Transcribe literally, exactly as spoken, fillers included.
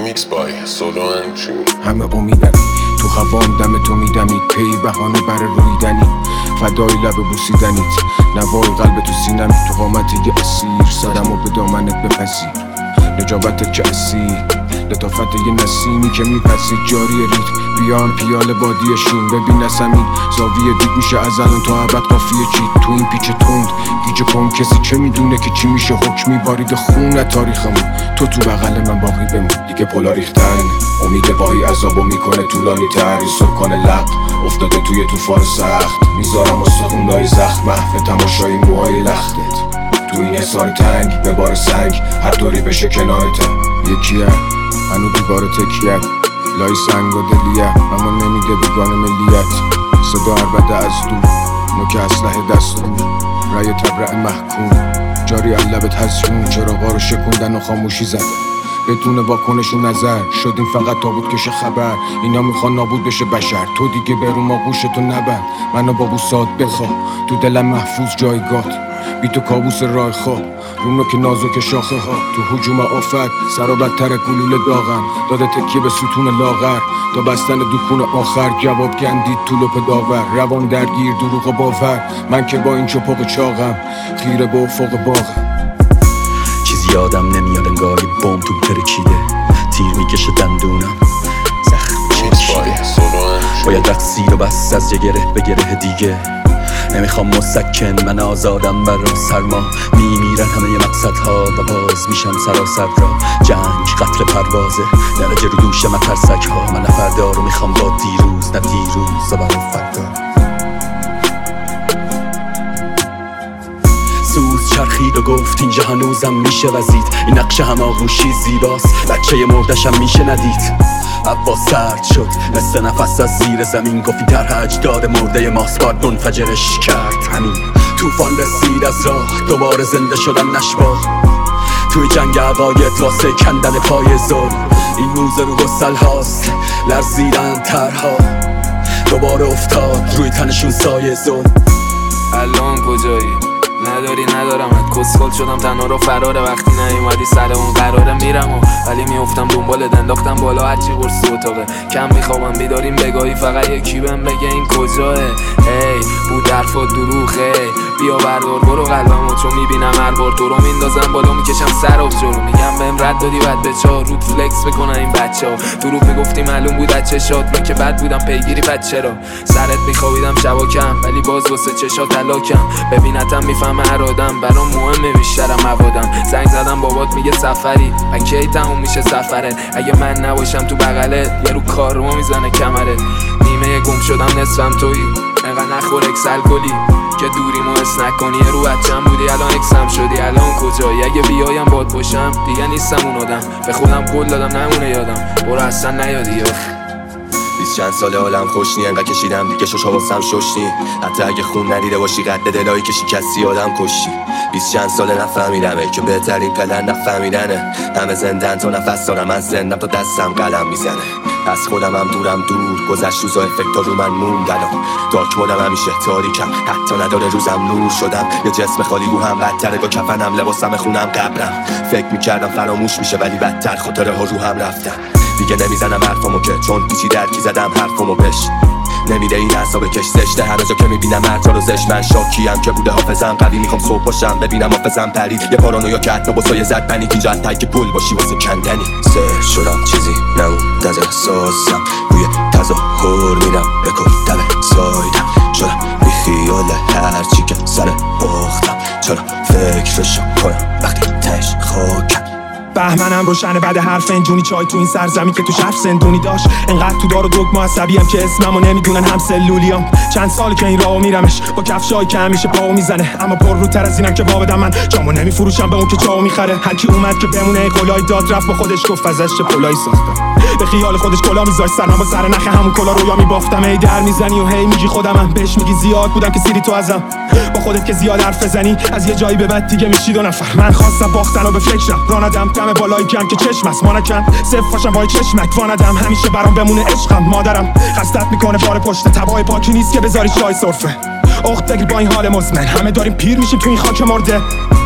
Remix by Solo and Jimmy. همه امیدن تو هوام دم تو میدمید، پی بهانه برای رویدنی، فدای لب بوسیدنیت، نوای قلب تو سینمی، تو قامت یه اسیر سرم و به دامنت بپذیر، نجابتت که اسیر لطافت یه نسیمی که میپسید جاری ریتم، بیان پیاله بادیشون ببین نسمین زاویه دید میشه از الان تا ابد قافیه چید تو این پیچ تند گیج کن، کسی چه میدونه که چی میشه حکمی بارید خون تاریخمون، تو تو بغل من باقی بمون دیگه پلا ریختن، امید واهی عذابو میکنه طولانی تر، این سکان لق افتاده توی طوفان سخت، میذارم استخونای زخم محو تماشای موهای لختت، تو این حصار تنگ به بار سنگ هر طوری بشه کنارتم، یکیه هنو دیوار تکیه لای سنگ و دلیه، اما نمیده بیگان ملیت، صدا عربده از دور نوک اسلحه دستون، رای تبرع محکوم جاری علبت هزیون، چراغا رو شکوندن و خاموشی زدن بدون واکنش و نظر، شدیم فقط تابوت کش خبر، اینا میخوان نابود بشه بشر، تو دیگه برون ما گوشتو نبند، منو با بوسات بخواه تو دلم محفوظ جایگات، بی تو کابوس راه خواب رونو که نازک شاخه ها، تو هجوم آفت سر و بدتر گلوله داغم، داده تکیه به ستون لاغر تا بستن دکون آخر، جواب گندید تو لپ داور، روان درگیر دروغ و باور، من که با این چپاق چاقم خیره به افق باغم، چیزی یادم نمیاد انگار یه بوم تو ترکیده، تیر میکشه دندونم زخم چشیده، باید رد سیر و بس از یه گره به گره دیگه، نمیخوام مسکن من آزادم برام سرما، میمیرن همه ی مقصدها و باز میشم سراسر را، جنگ قتل پروازه درجه رو دوش من ترسک ها، من نفردا رو میخوام با دیروز نه دیروز و برام فردا، سوز چرخید و گفت اینجا هنوزم میشه وزید، این نقشه هماغوشی زیباست بچه مردشم میشه ندید، هوا سرد شد مثل نفس از زیر زمین، گفتی در اجداد مرده ماست بار منفجرش کرد همین، توفان رسید از راه دوباره زنده شدن نشبا، توی جنگ عقاید واسه کندن پای ظلم، این موزه رو گسل هاست لرزیدن ترها، دوباره افتاد روی تنشون سایه ظلم، الان کجایی؟ نداری ندارمت، کسخل شدم تنها رو فراره، وقتی نیومدی سر اون قراره میرم و ولی میافتم دنبالت، انداختم بالا هرچی قرص اتاقه، کم میخوابم بیداریم بگاهی فقط یکی بهم بگه این کجاه، هی بود حرفات دروغه، بیا بردار برو قلبمو، چون میبینم هر بار تو رو میندازم بالا میکشم سر آب جلو، میگم بهم رد دادی بد به چا رود فلکس بکنن این بچه ها، دروغ میگفتی معلوم بود از چشات، من که بد بودم پیگیری بد چرا، سرت میخوابیدم شبا کم ولی باز واسه چشات طلاکم، ببینتم میفهم هر آدم برام مهمه بیشترم موادم، زنگ زدم بابات میگه سفری اکی تموم میشه سفره، اگه من نباشم تو بغلت یه رو کار رو میزنه کمرت، نیمه گم شدم نصفم تویی، انقدر نخور اکسل کلی که دوریمو حس نکنی، رو بچم بودی الان اکسم شدی، الان کجایی؟ اگه بیایم باد باشم دیگه نیستم اون آدم، به خودم قول دادم نمونه یادم، برو اصلا نیادی بیست چند ساله حالم خوش نی، انقدر کشیدم دیگه شش واسم شش نی، حتی اگه خون ندیده باشی قد دلایی که شکستی آدم کشی، بیست چند ساله نفهمیدمه که بهترین پلن نفهمیدنه، همه زندن تا نفس دارم من زندم تا دستم قلم میزنه، از خودم هم دورم دور گذشت روزا افکتا رو من موندن، دارک مودم همیشه تاریکم حتی نداره روزم نور شدم، یه جسم خالی رو هم بدتره با کفنم لباسم خونم قبرم، فکر میکردم فراموش میشه ولی بدتر خاطره ها رو هم رفتن، دیگه نمیزنم حرفامو که چون پیچی درکی زدم حرفامو بش، نمیده این اعصاب کش زشته، همه جا که میبینم مرتا رو زشت، من شاکیم که بوده حافظم قوی، میخوام صبح باشم ببینم حافظم پرید، یه پارانویا که حتی با سایه زد پنیک، اینجا حتی که پول باشی واسه کندنی، سر شدم چیزی نموند از احساسم، روی تظاهر میرم به کتب سایدم، شدم بی خیال هرچی که سر باختم، چرا فکرشو کنم وقتی تش خاکم، بهمنم روشنه بعد حرف انجونی، چای تو این سرزمین که تو شهر سندونی داشت، انقدر تو دار و دگم عصبیم که اسممو نمیدونن هم سلولیام، چند سال که این راهو میرمش با کفشایی که همیشه پاو میزنه، اما پر رو تر از اینم که وا بدم من جامو نمیفروشم به اون که جامو میخره، هر کی اومد که بمونه قلای داد رفت با خودش گفت ازش چه پلایی ساختم، به خیال خودش کلا میذاشت سرم با سر نخ همون کلا رویا میبافتم، هی در میزنی و هی میگی خودمم، بهش میگی زیاد بودم که سیری تو ازم، با خودت که زیاد حرف بزنی از یه جایی به بعد دیگه میشی دو نفر، من خواستم باختن و به فکرم راندم دم بالای گم که چشم است مانکن صف باشم با چشمک واندم، همیشه برام بمونه عشقم، مادرم قصدت میکنه بار پشت تبای پاکی نیست که بذاری چای سرفه، اخت بگیر با این حال مزمن، همه داریم پیر میشیم تو این خاک مرده.